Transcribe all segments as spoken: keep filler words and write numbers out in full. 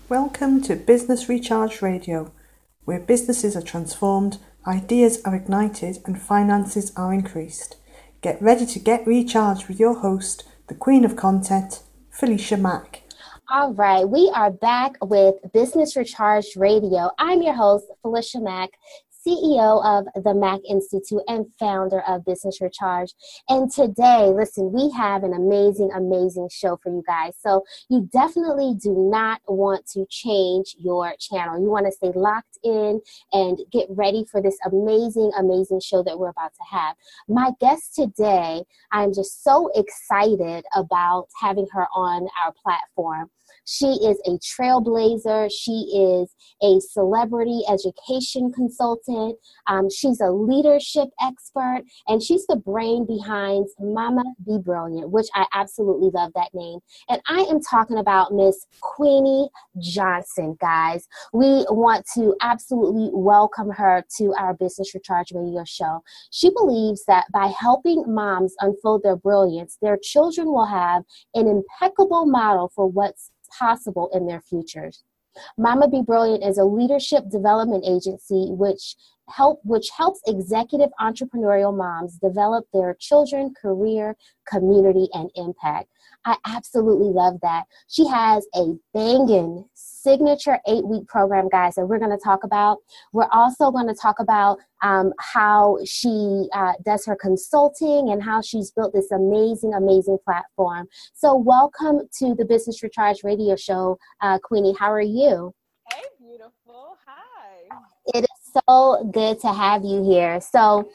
Welcome to Business Recharge Radio, where businesses are transformed, ideas are ignited, and finances are increased. Get ready to get recharged with your host, the Queen of Content, Felicia Mack. All right, we are back with Business Recharge Radio. I'm your host, Felicia Mack, C E O of the Mack Institute and founder of Business Recharge. And today, listen, we have an amazing, amazing show for you guys. So you definitely do not want to change your channel. You want to stay locked in and get ready for this amazing, amazing show that we're about to have. My guest today, I'm just so excited about having her on our platform. She is a trailblazer. She is a celebrity education consultant. Um, she's a leadership expert, and she's the brain behind Mama Be Brilliant, which I absolutely love that name. And I am talking about Miss Queenie Johnson, guys. We want to absolutely welcome her to our Business Recharge Radio show. She believes that by helping moms unfold their brilliance, their children will have an impeccable model for what's possible in their futures. Mama Be Brilliant is a leadership development agency which help which helps executive entrepreneurial moms develop their children, career, community, and impact. I absolutely love that. She has a banging signature eight-week program, guys, that we're going to talk about. We're also going to talk about um, how she uh, does her consulting and how she's built this amazing, amazing platform. So welcome to the Business Recharge Radio Show, uh, Queenie. How are you? Hey, beautiful. Hi. It is so good to have you here. So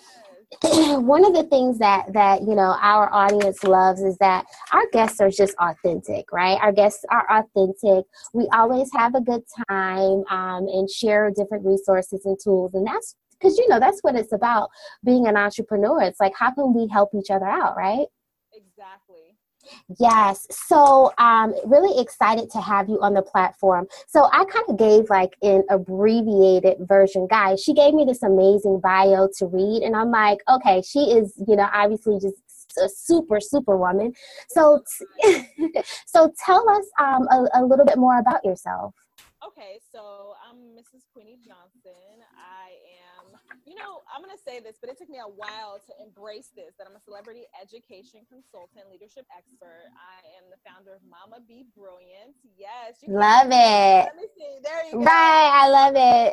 one of the things that that you know our audience loves is that our guests are just authentic, right? Our guests are authentic. We always have a good time um, and share different resources and tools, and that's because you know that's what it's about being an entrepreneur. It's like, how can we help each other out, right? Exactly. Yes. So um really excited to have you on the platform. So I kind of gave like an abbreviated version, guys. She gave me this amazing bio to read, and I'm like, okay, she is, you know, obviously just a super, super woman. So, t- so tell us um a, a little bit more about yourself. Okay, so I'm Missus Queenie Johnson. I am, you know, I'm going to say this, but it took me a while to embrace this, that I'm a celebrity education consultant, leadership expert. I am the founder of Mama Be Brilliant. Yes. You Love it. Let me see. There you go. Right. I love it.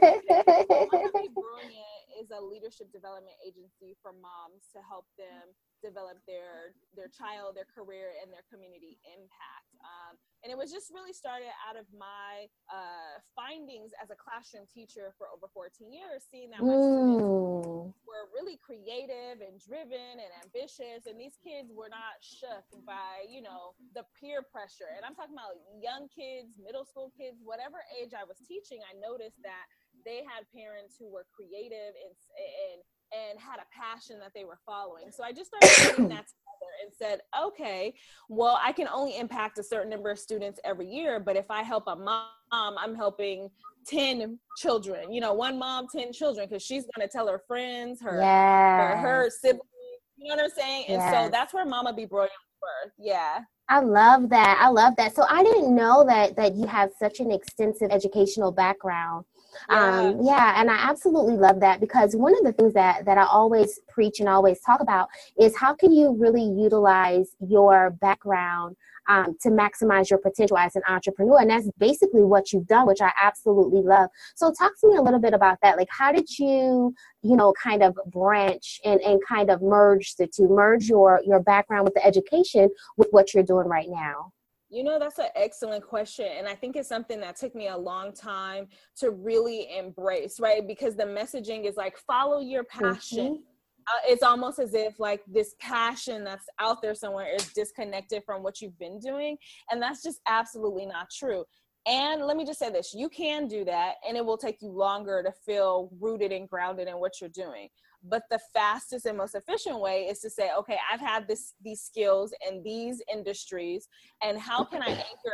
Mama Be Brilliant is a leadership development agency for moms to help them develop their their child, their career, and their community impact. Um, and it was just really started out of my uh, findings as a classroom teacher for over fourteen years, seeing that my mm. students were really creative and driven and ambitious, and these kids were not shook by, you know, the peer pressure. And I'm talking about young kids, middle school kids, whatever age I was teaching. I noticed that they had parents who were creative and and and had a passion that they were following. So I just started putting that together and said, okay, well, I can only impact a certain number of students every year, but if I help a mom, I'm helping ten children, you know, one mom, ten children, because she's going to tell her friends, her, yes. her, her siblings, you know what I'm saying? And yes. So that's where Mama Be Brilliant birth. Yeah. I love that. I love that. So I didn't know that that you have such an extensive educational background. Yeah. Um, yeah, and I absolutely love that, because one of the things that, that I always preach and always talk about is how can you really utilize your background um, to maximize your potential as an entrepreneur. And that's basically what you've done, which I absolutely love. So talk to me a little bit about that. Like, how did you, you know, kind of branch and, and kind of merge the two, merge your, your background with the education with what you're doing right now? You know, that's an excellent question. And I think it's something that took me a long time to really embrace, right? Because the messaging is like, follow your passion. Mm-hmm. Uh, it's almost as if like this passion that's out there somewhere is disconnected from what you've been doing. And that's just absolutely not true. And let me just say this, you can do that and it will take you longer to feel rooted and grounded in what you're doing. But the fastest and most efficient way is to say, okay, I've had this, these skills in these industries, and how can I anchor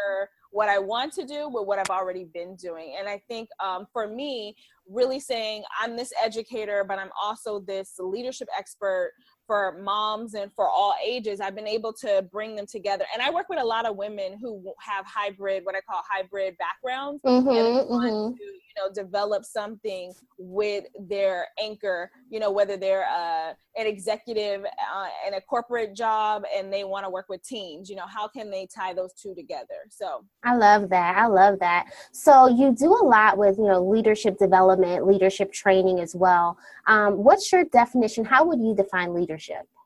what I want to do with what I've already been doing. And I think um, for me, really saying I'm this educator, but I'm also this leadership expert for moms and for all ages, I've been able to bring them together. And I work with a lot of women who have hybrid, what I call hybrid backgrounds, Mm-hmm, and they want mm-hmm. to, you know, develop something with their anchor, you know, whether they're uh, an executive uh, in a corporate job and they want to work with teens, you know, how can they tie those two together? So I love that. I love that. So you do a lot with, you know, leadership development, leadership training as well. Um, what's your definition? How would you define leadership?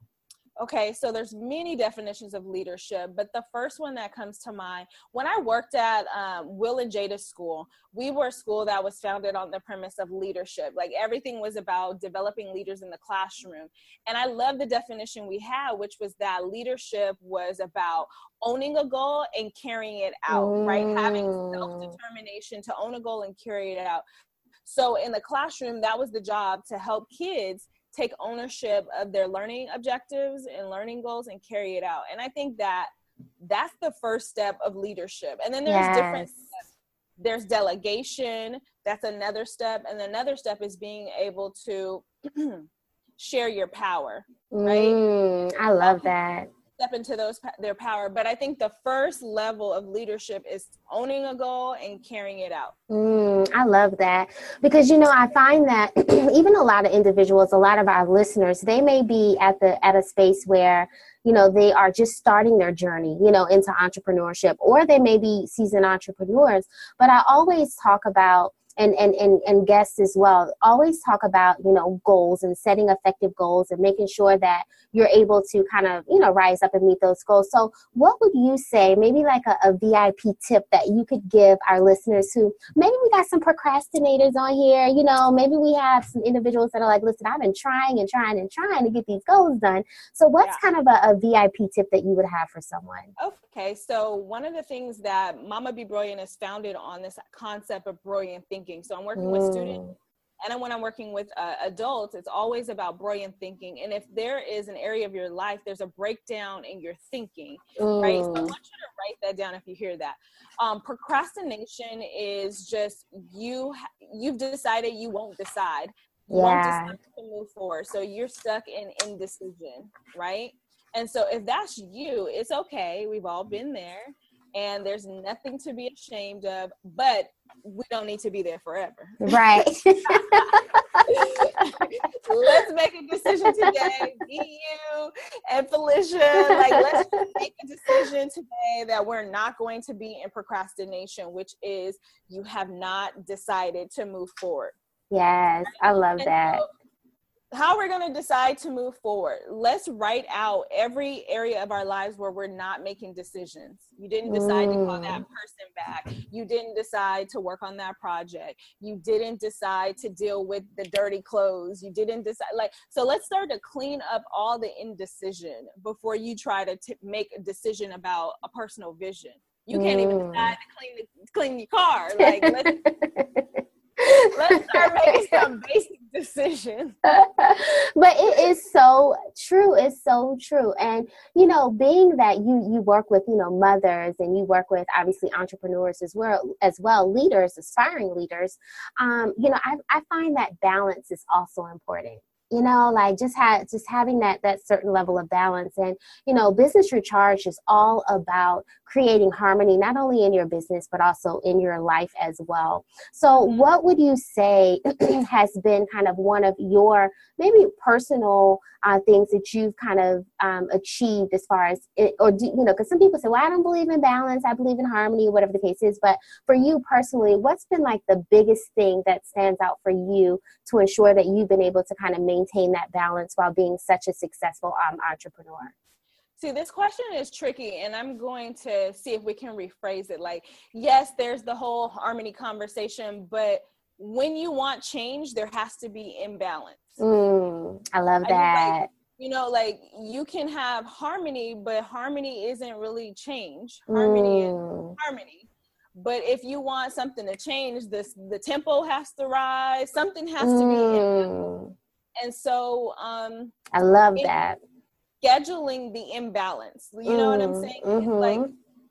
Okay, so there's many definitions of leadership, but the first one that comes to mind, when I worked at um, Will and Jada School, we were a school that was founded on the premise of leadership. Like everything was about developing leaders in the classroom. And I love the definition we had, which was that leadership was about owning a goal and carrying it out, mm. right? Having self-determination to own a goal and carry it out. So in the classroom, that was the job, to help kids take ownership of their learning objectives and learning goals and carry it out. And I think that that's the first step of leadership. And then there's yes. different steps. There's delegation. That's another step. And another step is being able to share your power, right? Mm, I love that. Step into those their power. But I think the first level of leadership is owning a goal and carrying it out. Mm, I love that, because, you know, I find that even a lot of individuals, a lot of our listeners, they may be at the at a space where, you know, they are just starting their journey, you know, into entrepreneurship, or they may be seasoned entrepreneurs. But I always talk about, and, and, and, and guests as well, always talk about, you know, goals and setting effective goals and making sure that you're able to kind of, you know, rise up and meet those goals. So what would you say, maybe like a, a V I P tip that you could give our listeners who, maybe we got some procrastinators on here, you know, maybe we have some individuals that are like, listen, I've been trying and trying and trying to get these goals done. So what's yeah. kind of a, a V I P tip that you would have for someone? Okay, so one of the things that Mama Be Brilliant is founded on, this concept of brilliant thinking. So I'm working mm. with students, and when I'm working with uh, adults, it's always about brilliant thinking. And if there is an area of your life, there's a breakdown in your thinking, mm. right? So I want you to write that down if you hear that. Um, procrastination is just you, you've decided you won't decide. You yeah. won't decide to move forward. So you're stuck in indecision, right? And so if that's you, it's okay. We've all been there. And there's nothing to be ashamed of, but we don't need to be there forever. Right. Let's make a decision today, me, you, and Felicia. Like, let's make a decision today that we're not going to be in procrastination, which is you have not decided to move forward. Yes, I love and that. So, how we're going to decide to move forward. Let's write out every area of our lives where we're not making decisions. You didn't decide mm. to call that person back. You didn't decide to work on that project. You didn't decide to deal with the dirty clothes. You didn't decide, like, so let's start to clean up all the indecision before you try to t- make a decision about a personal vision. You can't mm. even decide to clean, the, clean your car. Like, let's, let's start making some basic decisions. But it is so true. It's so true. And, you know, being that you you work with, you know, mothers, and you work with obviously entrepreneurs as well, as well, leaders, aspiring leaders, um, you know, I, I find that balance is also important. You know, like just ha- just having that that certain level of balance. And, you know, Business Recharged is all about creating harmony, not only in your business, but also in your life as well. So what would you say has been kind of one of your maybe personal uh, things that you've kind of um, achieved as far as, it, or do, you know, because some people say, well, I don't believe in balance, I believe in harmony, whatever the case is. But for you personally, what's been like the biggest thing that stands out for you to ensure that you've been able to kind of maintain that balance while being such a successful um, entrepreneur? See, this question is tricky, and I'm going to see if we can rephrase it. Like, yes, there's the whole harmony conversation, but when you want change, there has to be imbalance. Mm, I love that. Like, you know, like you can have harmony, but harmony isn't really change. Harmony mm. is harmony. But if you want something to change, this the tempo has to rise. Something has mm. to be imbalance. And so, um, I love that. Scheduling the imbalance. You know mm, what I'm saying? Mm-hmm. Like,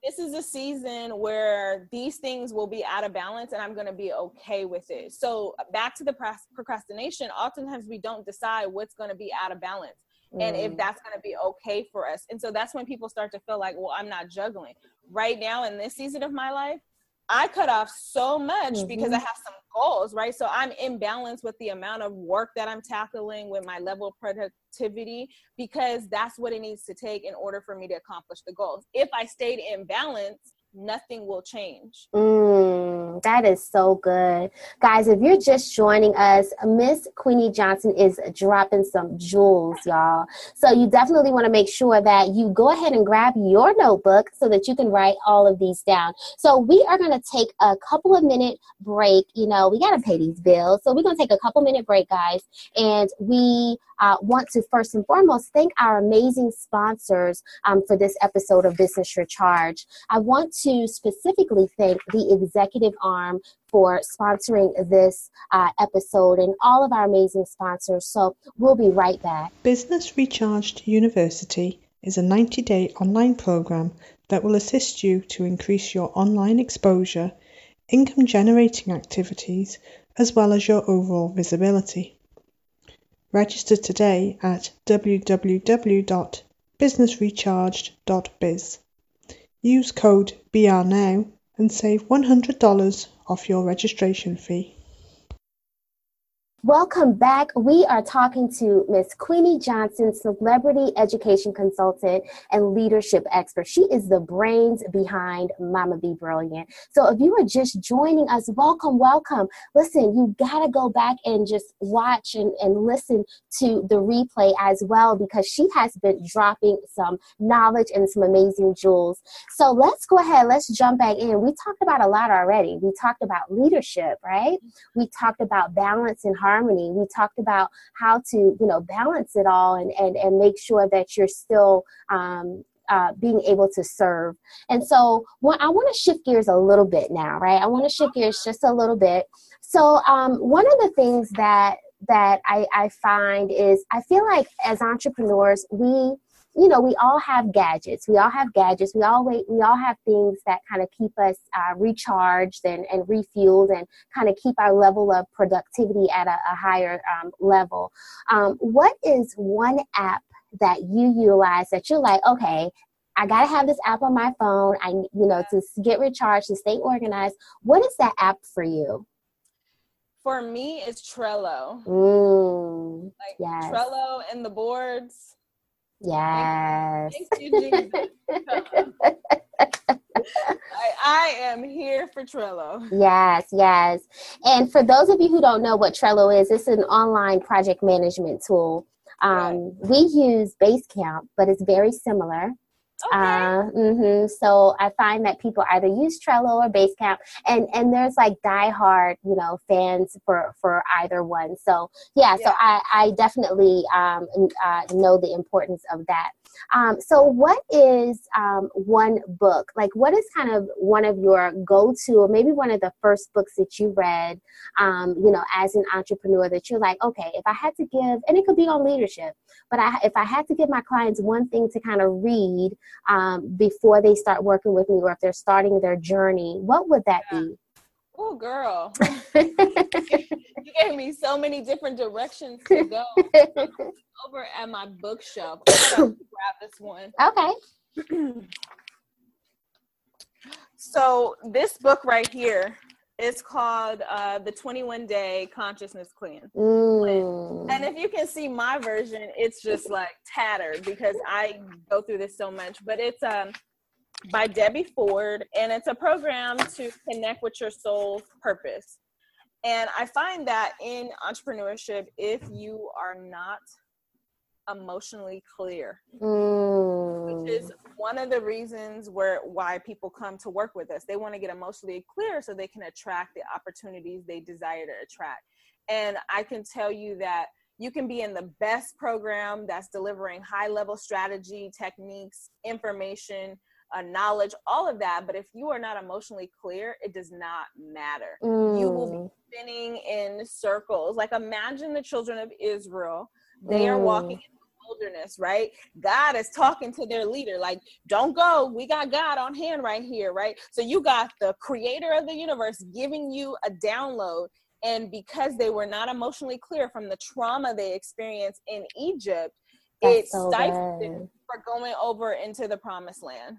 this is a season where these things will be out of balance and I'm going to be okay with it. So back to the procrastination, oftentimes we don't decide what's going to be out of balance mm. and if that's going to be okay for us. And so that's when people start to feel like, well, I'm not juggling. Right now in this season of my life, I cut off so much mm-hmm. because I have some goals, right? So I'm in balance with the amount of work that I'm tackling, with my level of productivity, because that's what it needs to take in order for me to accomplish the goals. If I stayed in balance, nothing will change. Mm, that is so good. Guys, if you're just joining us, Miss Queenie Johnson is dropping some jewels, y'all. So you definitely want to make sure that you go ahead and grab your notebook so that you can write all of these down. So we are going to take a couple of minute break. You know, we got to pay these bills. So we're going to take a couple minute break, guys. And we uh, want to first and foremost thank our amazing sponsors um, for this episode of Business Recharge. I want to specifically thank the executive arm for sponsoring this uh, episode and all of our amazing sponsors. So we'll be right back. Business Recharged University is a ninety-day online program that will assist you to increase your online exposure, income-generating activities, as well as your overall visibility. Register today at w w w dot business recharged dot biz. Use code B R now and save one hundred dollars off your registration fee. Welcome back. We are talking to Miss Queenie Johnson, celebrity education consultant and leadership expert. She is the brains behind Mama Be Brilliant. So if you are just joining us, welcome, welcome. Listen, you got to go back and just watch and, and listen to the replay as well, because she has been dropping some knowledge and some amazing jewels. So let's go ahead. Let's jump back in. We talked about a lot already. We talked about leadership, right? We talked about balance and harmony. Harmony. We talked about how to, you know, balance it all and, and, and make sure that you're still um, uh, being able to serve. And so what, I want to shift gears a little bit now, right? I want to shift gears just a little bit. So um, one of the things that that I, I find is I feel like as entrepreneurs, we you know, we all have gadgets. We all have gadgets. We all wait. We all have things that kind of keep us uh, recharged and, and refueled and kind of keep our level of productivity at a, a higher um, level. Um, what is one app that you utilize that you're like, okay, I got to have this app on my phone, I, you know, to get recharged, to stay organized. What is that app for you? For me, it's Trello. Mm, like yes. Trello and the boards. Yes. Thank you, Jesus. I, I am here for Trello. Yes, yes. And for those of you who don't know what Trello is, it's an online project management tool. Um, right. We use Basecamp, but it's very similar. Okay. Uh, mm-hmm. So I find that people either use Trello or Basecamp, and, and there's like diehard, you know, fans for, for either one. So yeah, yeah. so I, I definitely um, uh, know the importance of that. Um, so what is um, one book, like what is kind of one of your go-to, or maybe one of the first books that you read, um, you know, as an entrepreneur that you're like, okay, if I had to give, and it could be on leadership, but I, if I had to give my clients one thing to kind of read um, before they start working with me, or if they're starting their journey, what would that yeah. be? Oh, girl. You gave me so many different directions to go. Over at my bookshelf. I'm gonna grab this one. Okay. So this book right here is called uh, The twenty-one day Consciousness Cleanse. Mm. And if you can see my version, it's just like tattered because I go through this so much. But it's um by Debbie Ford, and it's a program to connect with your soul's purpose. And I find that in entrepreneurship, if you are not emotionally clear, mm. which is one of the reasons where why people come to work with us. They want to get emotionally clear so they can attract the opportunities they desire to attract. And I can tell you that you can be in the best program that's delivering high level strategy, techniques, information, uh, knowledge, all of that. But if you are not emotionally clear, it does not matter. Mm. You will be spinning in circles. Like imagine the children of Israel. They are walking in the wilderness, right? God is talking to their leader, like, don't go. We got God on hand right here, right? So you got the creator of the universe giving you a download. And because they were not emotionally clear from the trauma they experienced in Egypt, That's it so stifled them for going over into the promised land.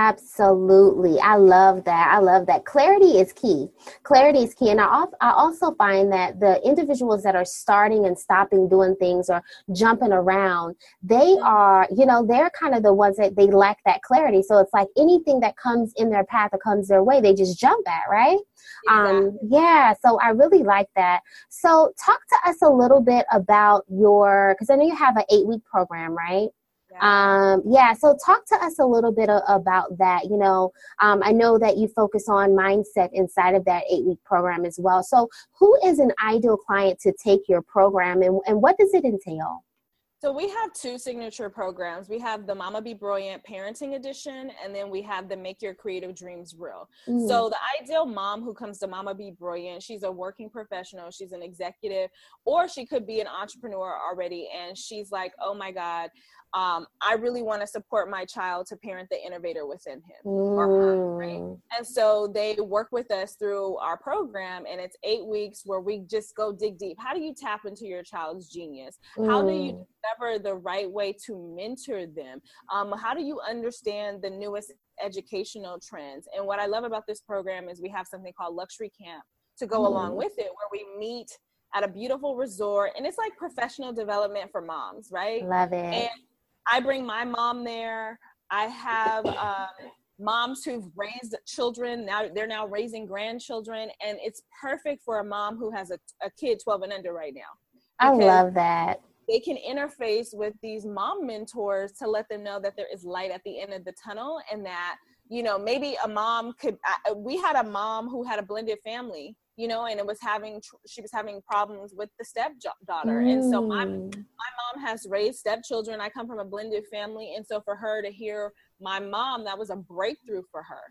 Absolutely. I love that. I love that. Clarity is key. Clarity is key. And I, I also find that the individuals that are starting and stopping doing things or jumping around, they are, you know, they're kind of the ones that they lack that clarity. So it's like anything that comes in their path or comes their way, they just jump at, right? Exactly. Um, yeah. So I really like that. So talk to us a little bit about your, because I know you have an eight week program, right? Yeah. Um, yeah. So talk to us a little bit a, about that. You know, um, I know that you focus on mindset inside of that eight week program as well. So who is an ideal client to take your program, and, and what does it entail? So we have two signature programs. We have the Mama Be Brilliant Parenting Edition, and then we have the Make Your Creative Dreams Real. Mm. So the ideal mom who comes to Mama Be Brilliant, she's a working professional, she's an executive, or she could be an entrepreneur already, and she's like, oh my God, um, I really want to support my child to parent the innovator within him mm. or her, right? And so they work with us through our program, and it's eight weeks where we just go dig deep. How do you tap into your child's genius? Mm. How do you discover the right way to mentor them? Um, how do you understand the newest educational trends? And what I love about this program is we have something called Luxury Camp to go mm. along with it, where we meet at a beautiful resort, and it's like professional development for moms, right? Love it. And I bring my mom there. I have um, moms who've raised children. Now they're now raising grandchildren, and it's perfect for a mom who has a, a kid twelve and under right now. I love that. They can interface with these mom mentors to let them know that there is light at the end of the tunnel, and that, you know, maybe a mom could, uh, we had a mom who had a blended family, you know, and it was having, she was having problems with the stepdaughter. Mm. And so my, my mom has raised stepchildren. I come from a blended family. And so for her to hear my mom, that was a breakthrough for her.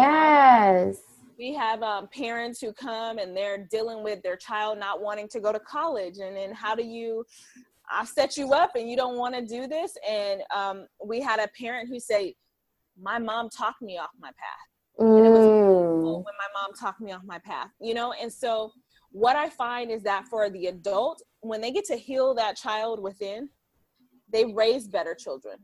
Yes. We have um, parents who come and they're dealing with their child not wanting to go to college. And then how do you, I set you up and you don't want to do this? And um, we had a parent who said, my mom talked me off my path. Mm. And it was when my mom talked me off my path, you know? And so what I find is that for the adult, when they get to heal that child within, they raise better children.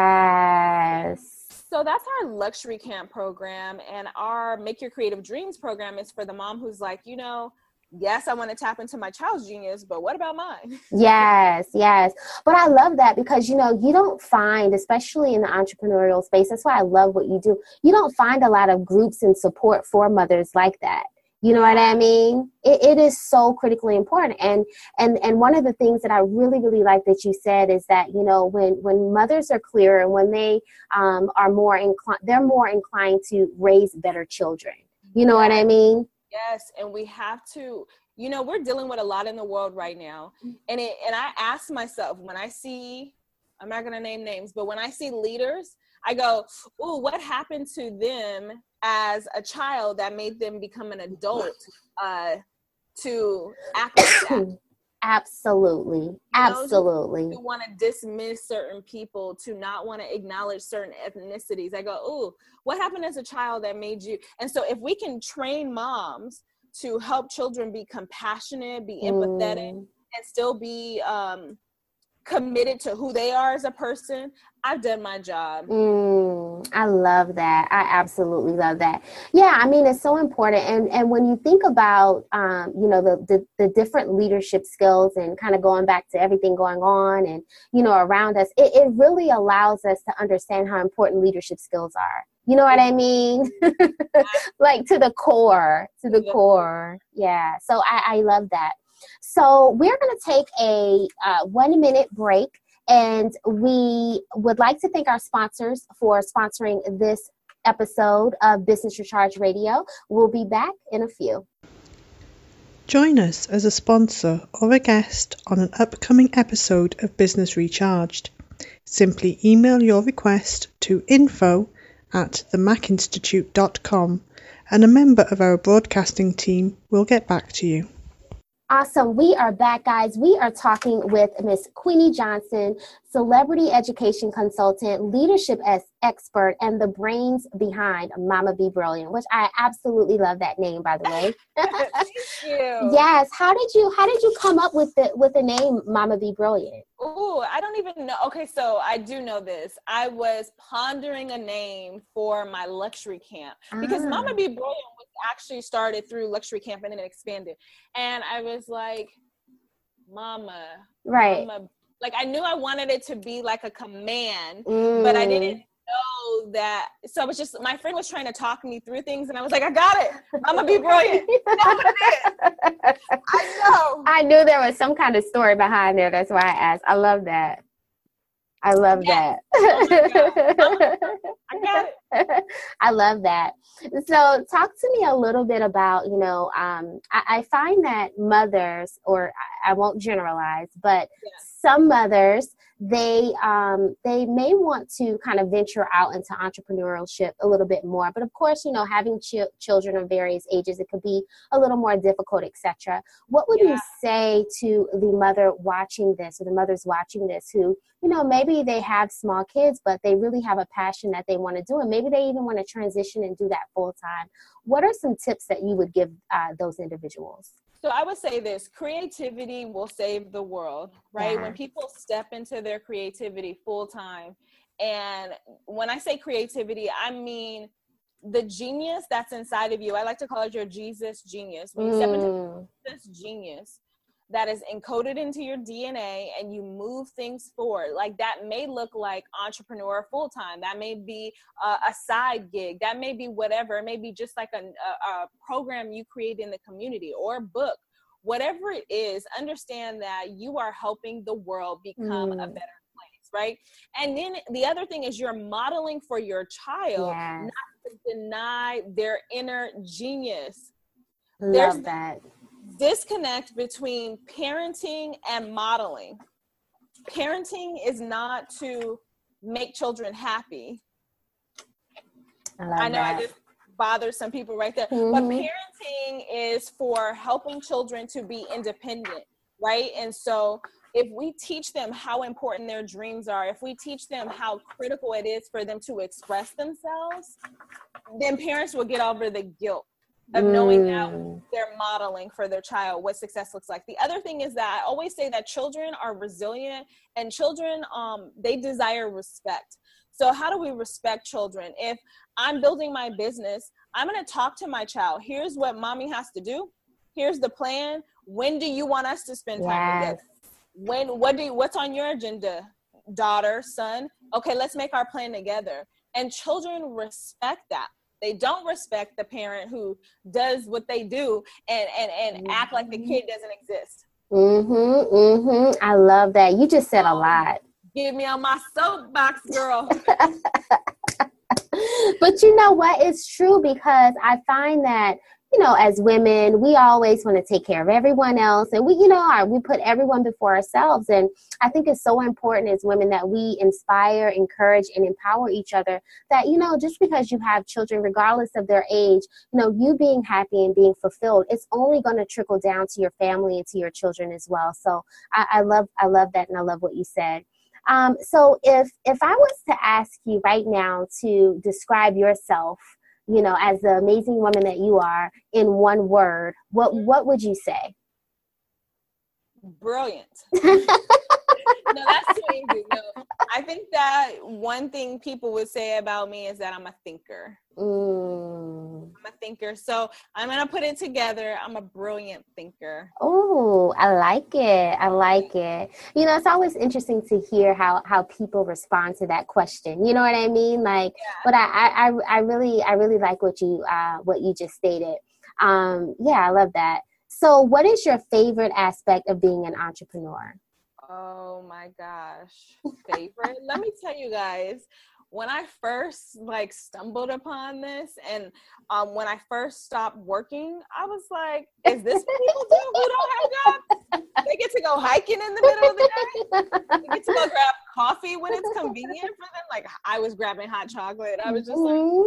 Yes. So that's our Luxury Camp program. And our Make Your Creative Dreams program is for the mom who's like, you know, yes, I want to tap into my child's genius, but what about mine? Yes, yes. But I love that because, you know, you don't find, especially in the entrepreneurial space, that's why I love what you do. You don't find a lot of groups and support for mothers like that. You know what I mean? It, it is so critically important. And, and, and one of the things that I really, really like that you said is that, you know, when, when mothers are clear and when they um, are more inclined, they're more inclined to raise better children. You know what I mean? Yes. And we have to, you know, we're dealing with a lot in the world right now. And it, and I ask myself, when I see, I'm not going to name names, but when I see leaders, I go, ooh, what happened to them as a child that made them become an adult uh, to act like that? Absolutely. You Absolutely. know, to, to want to dismiss certain people, to not want to acknowledge certain ethnicities. I go, ooh, what happened as a child that made you? And so if we can train moms to help children be compassionate, be empathetic, mm. and still be um, committed to who they are as a person, I've done my job. Mm, I love that. I absolutely love that. Yeah, I mean, it's so important. And and when you think about, um, you know, the, the, the different leadership skills and kind of going back to everything going on and, you know, around us, it, it really allows us to understand how important leadership skills are. You know what I mean? Like to the core, to the yeah. core. Yeah. So I, I love that. So we're going to take a uh, one minute break, and we would like to thank our sponsors for sponsoring this episode of Business Recharge Radio. We'll be back in a few. Join us as a sponsor or a guest on an upcoming episode of Business Recharged. Simply email your request to info at the mac institute dot com and a member of our broadcasting team will get back to you. Awesome. We are back, guys. We are talking with Miss Queenie Johnson, celebrity education consultant, leadership as expert, and the brains behind Mama Be Brilliant, which I absolutely love that name, by the way. Thank you. Yes. How did you how did you come up with the with the name Mama Be Brilliant? Oh, I don't even know. Okay, so I do know this. I was pondering a name for my luxury camp because Ah. Mama Be Brilliant was actually started through luxury camp and then it expanded. And I was like, Mama, Right. Mama. Like I knew I wanted it to be like a command, Mm. but I didn't know that. So I was just, my friend was trying to talk me through things and I was like, I got it. Mama Be Brilliant. That's what it is. I know. I knew there was some kind of story behind there. That's why I asked. I love that. I love Yes. that. Oh my God. I got it. I love that. So talk to me a little bit about, you know, um, I, I find that mothers, or I, I won't generalize, but Yeah. some mothers, they um, they may want to kind of venture out into entrepreneurship a little bit more. But of course, you know, having ch- children of various ages, it could be a little more difficult, et cetera. What would Yeah. you say to the mother watching this, or the mothers watching this who, you know, maybe they have small kids, but they really have a passion that they want to do, and maybe they even want to transition and do that full time? What are some tips that you would give uh, those individuals? So I would say this: creativity will save the world, right? Yeah. When people step into their creativity full time, and when I say creativity, I mean the genius that's inside of you. I like to call it your Jesus genius. When you step into Mm. this genius that is encoded into your D N A and you move things forward, like that may look like entrepreneur full-time. That may be a, a side gig. That may be whatever. It may be just like a, a, a program you create in the community or a book. Whatever it is, understand that you are helping the world become Mm. a better place, right? And then the other thing is you're modeling for your child, Yes. not to deny their inner genius. Love There's that. disconnect between parenting and modeling. Parenting is not to make children happy. I love I know that. I just bothered some people right there, Mhm. but parenting is for helping children to be independent, right? And so if we teach them how important their dreams are, if we teach them how critical it is for them to express themselves, then parents will get over the guilt of knowing that Mm. they're modeling for their child what success looks like. The other thing is that I always say that children are resilient, and children, um, they desire respect. So how do we respect children? If I'm building my business, I'm going to talk to my child. Here's what mommy has to do. Here's the plan. When do you want us to spend time Yes. together? When, what do you, what's on your agenda, daughter, son? Okay, let's make our plan together. And children respect that. They don't respect the parent who does what they do and, and, and Mm-hmm. act like the kid doesn't exist. Mm-hmm, mm-hmm. I love that. You just said a lot. Give me on my soapbox, girl. But you know what? It's true, because I find that, you know, as women, we always want to take care of everyone else. And we, you know, we put everyone before ourselves. And I think it's so important as women that we inspire, encourage, and empower each other, that, you know, just because you have children, regardless of their age, you know, you being happy and being fulfilled, it's only going to trickle down to your family and to your children as well. So I, I love, I love that. And I love what you said. Um, so if, if I was to ask you right now to describe yourself, you know, as the amazing woman that you are, in one word, what, what would you say? Brilliant. No, that's too easy. No, I think that one thing people would say about me is that I'm a thinker. Mm. I'm a thinker. So I'm going to put it together. I'm a brilliant thinker. Oh, I like it. I like it. You know, it's always interesting to hear how, how people respond to that question. You know what I mean? Like, Yeah. but I, I, I really, I really like what you, uh, what you just stated. Um, yeah, I love that. So what is your favorite aspect of being an entrepreneur? Oh my gosh. Favorite? Let me tell you guys, when I first like stumbled upon this, and um, when I first stopped working, I was like, is this what people do who don't have jobs? They get to go hiking in the middle of the day. They get to go grab coffee when it's convenient for them. Like, I was grabbing hot chocolate. I was just like, Mm-hmm.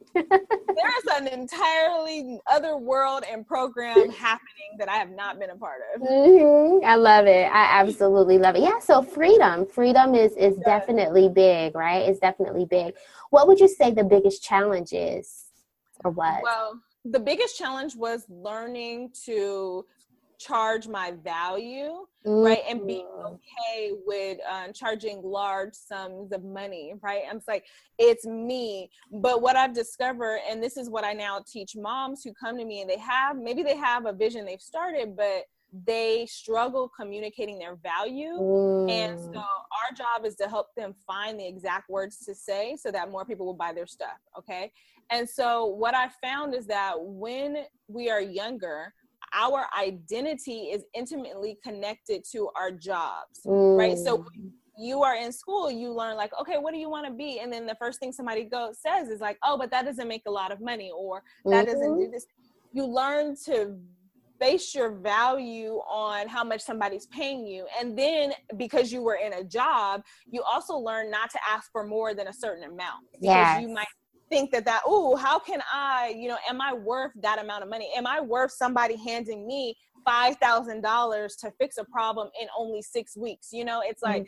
There's an entirely other world and program happening that I have not been a part of. Mm-hmm. I love it. I absolutely love it. Yeah. So freedom, freedom is, is Yes. definitely big, right? It's definitely big. What would you say the biggest challenge is or what? Well, the biggest challenge was learning to charge my value, Mm-hmm. right? And being okay with uh, charging large sums of money, right? I'm just like, it's me. But what I've discovered, and this is what I now teach moms who come to me and they have, maybe they have a vision they've started, but they struggle communicating their value. Mm. And so our job is to help them find the exact words to say so that more people will buy their stuff. Okay. And so what I found is that when we are younger, our identity is intimately connected to our jobs, Mm. right? So when you are in school, you learn like, okay, what do you want to be? And then the first thing somebody goes says is like, oh, but that doesn't make a lot of money, or that Mm-hmm. doesn't do this. You learn to base your value on how much somebody's paying you. And then because you were in a job, you also learn not to ask for more than a certain amount, because Yes. you might think that that, oh, how can I, you know, am I worth that amount of money? Am I worth somebody handing me five thousand dollars to fix a problem in only six weeks? You know, it's like,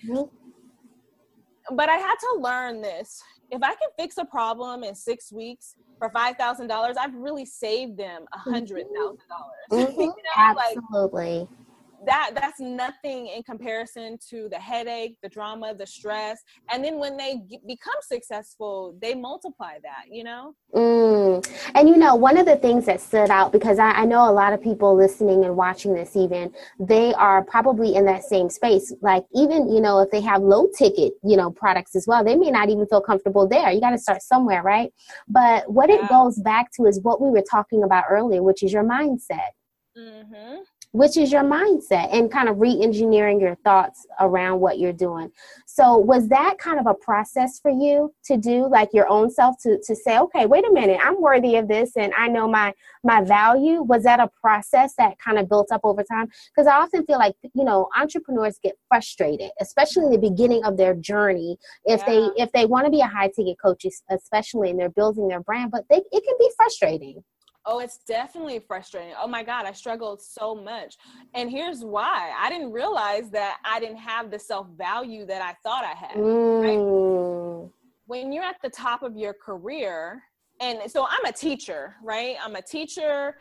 Mm-hmm. but I had to learn this. If I can fix a problem in six weeks for five thousand dollars, I've really saved them a hundred thousand dollars. Mm-hmm. You know, like Absolutely. that, that's nothing in comparison to the headache, the drama, the stress. And then when they g- become successful, they multiply that, you know? Mm. And, you know, one of the things that stood out, because I, I know a lot of people listening and watching this, even, they are probably in that same space. Like, even, you know, if they have low ticket, you know, products as well, they may not even feel comfortable there. You got to start somewhere, right? But what Yeah. it goes back to is what we were talking about earlier, which is your mindset. Mm-hmm. Which is your mindset, and kind of re-engineering your thoughts around what you're doing. So was that kind of a process for you to do, like your own self, to, to say, okay, wait a minute, I'm worthy of this and I know my, my value? Was that a process that kind of built up over time? Because I often feel like, you know, entrepreneurs get frustrated, especially in the beginning of their journey. If Yeah. they if they want to be a high ticket coach, especially, and they're building their brand, but they, it can be frustrating. Oh, it's definitely frustrating. Oh my God, I struggled so much. And here's why. I didn't realize that I didn't have the self-value that I thought I had. Right? Mm. When you're at the top of your career, and so I'm a teacher, right? I'm a teacher.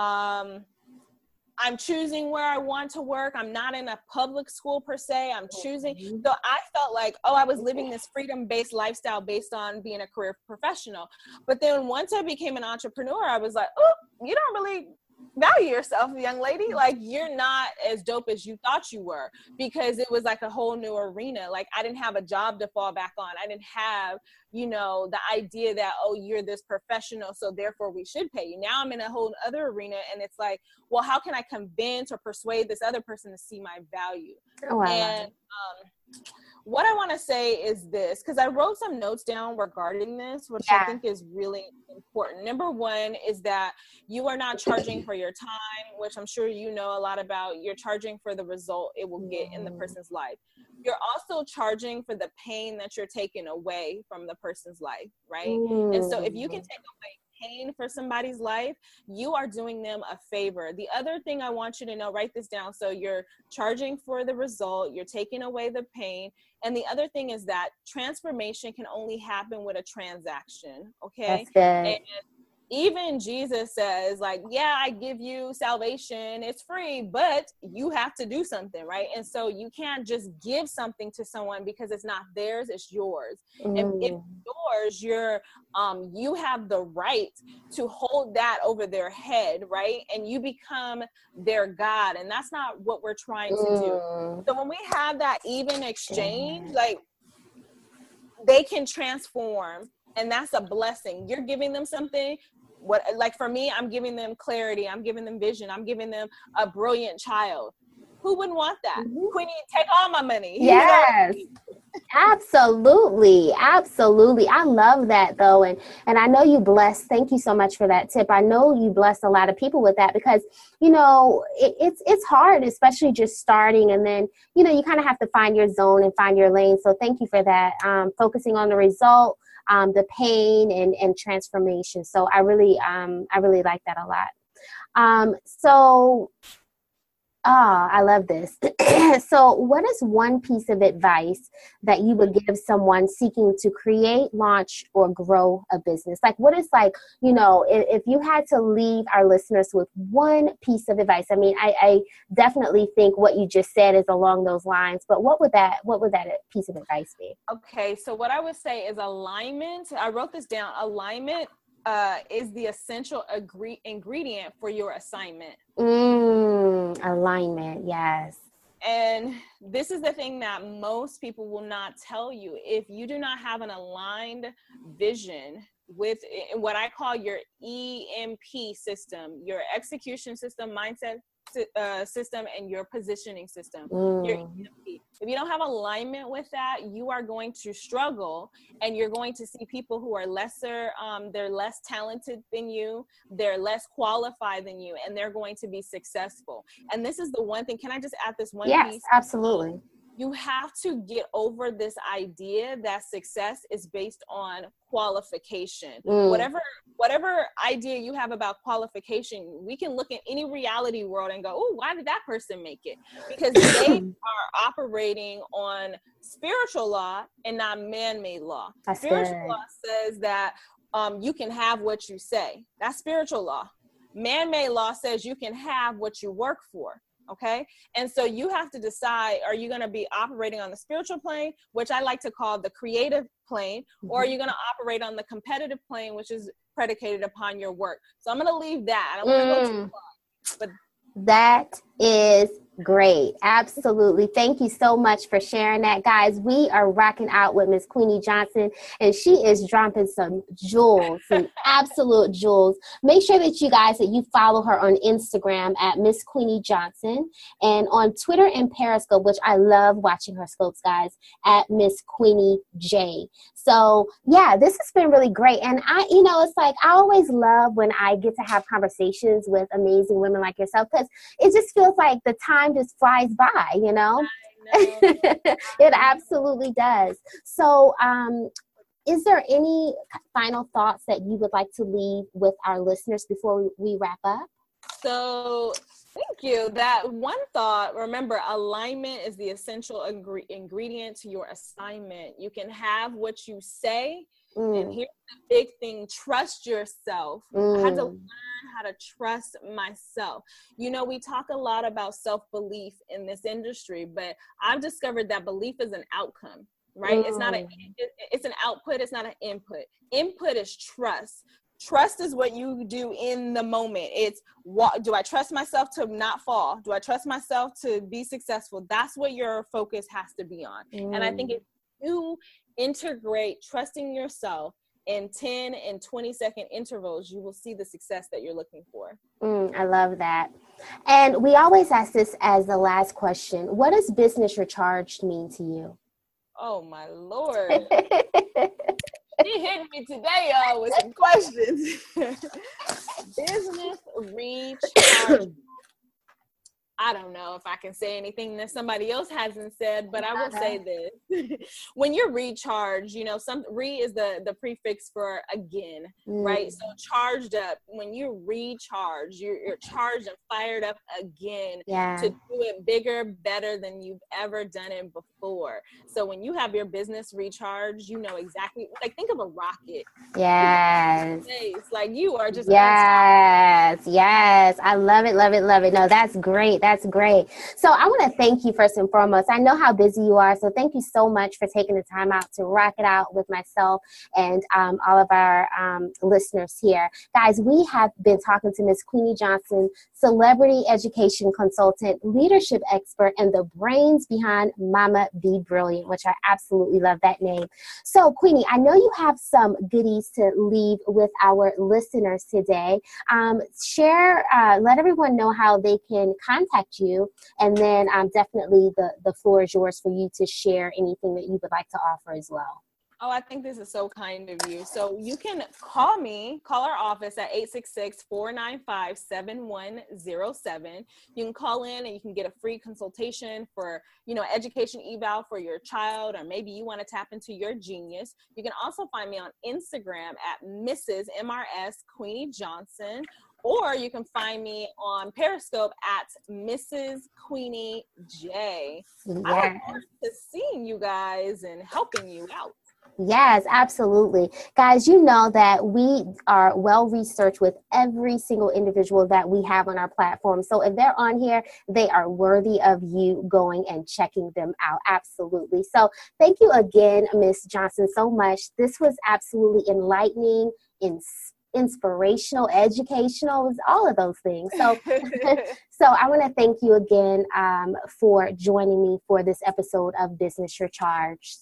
Um, I'm choosing where I want to work. I'm not in a public school per se. I'm choosing. So I felt like, oh, I was living this freedom-based lifestyle based on being a career professional. But then once I became an entrepreneur, I was like, oh, you don't really value yourself, young lady. Like, you're not as dope as you thought you were, because it was like a whole new arena. Like, I didn't have a job to fall back on. I didn't have, you know, the idea that, oh, you're this professional, so therefore we should pay you. Now I'm in a whole other arena, and it's like, well, how can I convince or persuade this other person to see my value? Oh, I love And it. um, what I want to say is this, because I wrote some notes down regarding this, which Yeah. I think is really important. Number one is that you are not charging for your time, which I'm sure you know a lot about. You're charging for the result it will get in the person's life. You're also charging for the pain that you're taking away from the person's life, right? Mm. And so if you can take away pain for somebody's life, you are doing them a favor. The other thing I want you to know, write this down. So you're charging for the result, you're taking away the pain. And the other thing is that transformation can only happen with a transaction. Okay. That's good. And even Jesus says, like, yeah, I give you salvation, it's free, but you have to do something, right? And so you can't just give something to someone because it's not theirs, it's yours. Mm. And if it's yours, you're um you have the right to hold that over their head, right? And you become their God, and that's not what we're trying to do. Mm. So when we have that even exchange, like, they can transform, and that's a blessing. You're giving them something. What, like for me, I'm giving them clarity. I'm giving them vision. I'm giving them a brilliant child. Who wouldn't want that? Mm-hmm. Queenie, take all my money. Yes. You know? Absolutely. Absolutely. I love that though. And, and I know you bless, thank you so much for that tip. I know you bless a lot of people with that because, you know, it, it's, it's hard, especially just starting. And then, you know, you kind of have to find your zone and find your lane. So thank you for that. Um, focusing on the result. um, the pain and, and transformation. So I really, um, I really like that a lot. Um, so Ah, I love this. So what is one piece of advice that you would give someone seeking to create, launch, or grow a business? Like, what is like, you know, if, if you had to leave our listeners with one piece of advice, I mean, I, I definitely think what you just said is along those lines, but what would that, what would that piece of advice be? Okay. So what I would say is alignment. I wrote this down. Alignment uh, is the essential agree- ingredient for your assignment. Mm, alignment. Yes. And this is the thing that most people will not tell you. If you do not have an aligned vision with what I call your E M P system, your execution system, mindset uh, system, and your positioning system, mm. your E M P. If you don't have alignment with that, you are going to struggle, and you're going to see people who are lesser, um, they're less talented than you, they're less qualified than you, and they're going to be successful. And this is the one thing, can I just add this one yes, piece? Yes, absolutely. You have to get over this idea that success is based on qualification. Mm. Whatever whatever idea you have about qualification, we can look at any reality world and go, oh, why did that person make it? Because they are operating on spiritual law and not man-made law. That's spiritual good. Law says that um, you can have what you say. That's spiritual law. Man-made law says you can have what you work for. Okay. And so you have to decide, are you going to be operating on the spiritual plane, which I like to call the creative plane, mm-hmm. or are you going to operate on the competitive plane, which is predicated upon your work? So I'm going to leave that. I don't want to mm. go too far, but that is great. Absolutely. Thank you so much for sharing that, guys. We are rocking out with Miss Queenie Johnson, and she is dropping some jewels, some absolute jewels. Make sure that you guys, that you follow her on Instagram at Miss Queenie Johnson, and on Twitter and Periscope, which I love watching her scopes, guys, at Miss Queenie J. So yeah, this has been really great. And I, you know, it's like, I always love when I get to have conversations with amazing women like yourself, because it just feels like the time just flies by, you know? know. It absolutely does. So, um, is there any final thoughts that you would like to leave with our listeners before we, we wrap up? So, thank you. That one thought, remember, alignment is the essential ingre- ingredient to your assignment. You can have what you say. Mm. And here's the big thing, trust yourself. Mm. I had to learn how to trust myself. You know, we talk a lot about self-belief in this industry, but I've discovered that belief is an outcome, right? Mm. It's not a, it, it's an output. It's not an input. Input is trust. Trust is what you do in the moment. It's what, do I trust myself to not fall? Do I trust myself to be successful? That's what your focus has to be on. Mm. And I think if you integrate trusting yourself in ten and twenty second intervals, you will see the success that you're looking for. Mm, I love that. And we always ask this as the last question. What does business recharged mean to you? Oh my Lord. She hit me today, y'all, with some questions. Business recharged. I don't know if I can say anything that somebody else hasn't said, but I will say this. When you're recharged, you know, some re is the, the prefix for again, mm. right? So charged up, when you recharge, you're, you're charged and fired up again yeah. to do it bigger, better than you've ever done it before. So when you have your business recharged, you know exactly, like think of a rocket. Yes. It's like you are just yes, yes. I love it, love it, love it. No, that's great. That's great. So I want to thank you first and foremost. I know how busy you are, so thank you so much for taking the time out to rock it out with myself and um, all of our um, listeners here. Guys, we have been talking to Miss Queenie Johnson, celebrity education consultant, leadership expert, and the brains behind Mama Be Brilliant, which I absolutely love that name. So Queenie, I know you have some goodies to leave with our listeners today. Um, share, uh, let everyone know how they can contact you, and then um, definitely the, the floor is yours for you to share anything that you would like to offer as well. Oh, I think this is so kind of you. So you can call me, call our office at eight six six, four nine five, seven one zero seven. You can call in and you can get a free consultation for, you know, education eval for your child, or maybe you want to tap into your genius. You can also find me on Instagram at Missus M R S Queenie Johnson, or you can find me on Periscope at Missus Queenie J. Yes. I look forward to seeing you guys and helping you out. Yes, absolutely. Guys, you know that we are well researched with every single individual that we have on our platform. So if they're on here, they are worthy of you going and checking them out. Absolutely. So thank you again, Miz Johnson, so much. This was absolutely enlightening, inspiring, inspirational, educational, all of those things. So, so I want to thank you again um, for joining me for this episode of Business Recharged.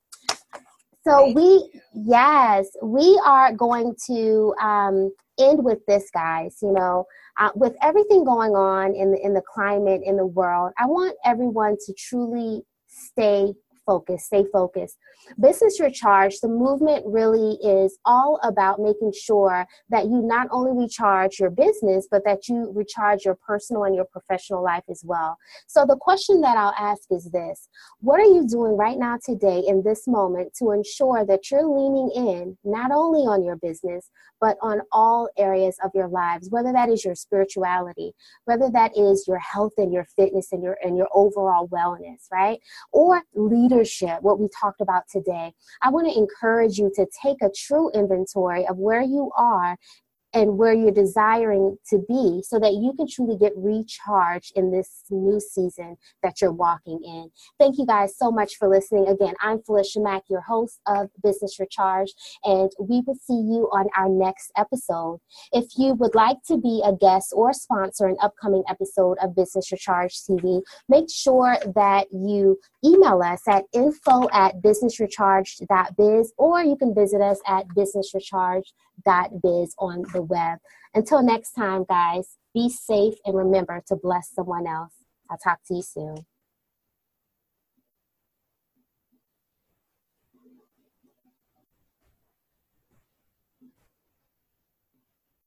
So we, yes, we are going to um, end with this, guys. You know, uh, with everything going on in the in the climate in the world, I want everyone to truly stay focused, stay focused. Business Recharged, the movement really is all about making sure that you not only recharge your business, but that you recharge your personal and your professional life as well. So the question that I'll ask is this: what are you doing right now today in this moment to ensure that you're leaning in not only on your business, but on all areas of your lives, whether that is your spirituality, whether that is your health and your fitness and your and your overall wellness, right? Or leadership, what we talked about today. I want to encourage you to take a true inventory of where you are and where you're desiring to be, so that you can truly get recharged in this new season that you're walking in. Thank you guys so much for listening. Again, I'm Felicia Mack, your host of Business Recharged, and we will see you on our next episode. If you would like to be a guest or sponsor an upcoming episode of Business Recharged T V, make sure that you email us at info at businessrecharged dot biz, or you can visit us at businessrecharged dot biz on the web. Until next time, guys, be safe and remember to bless someone else. I'll talk to you soon.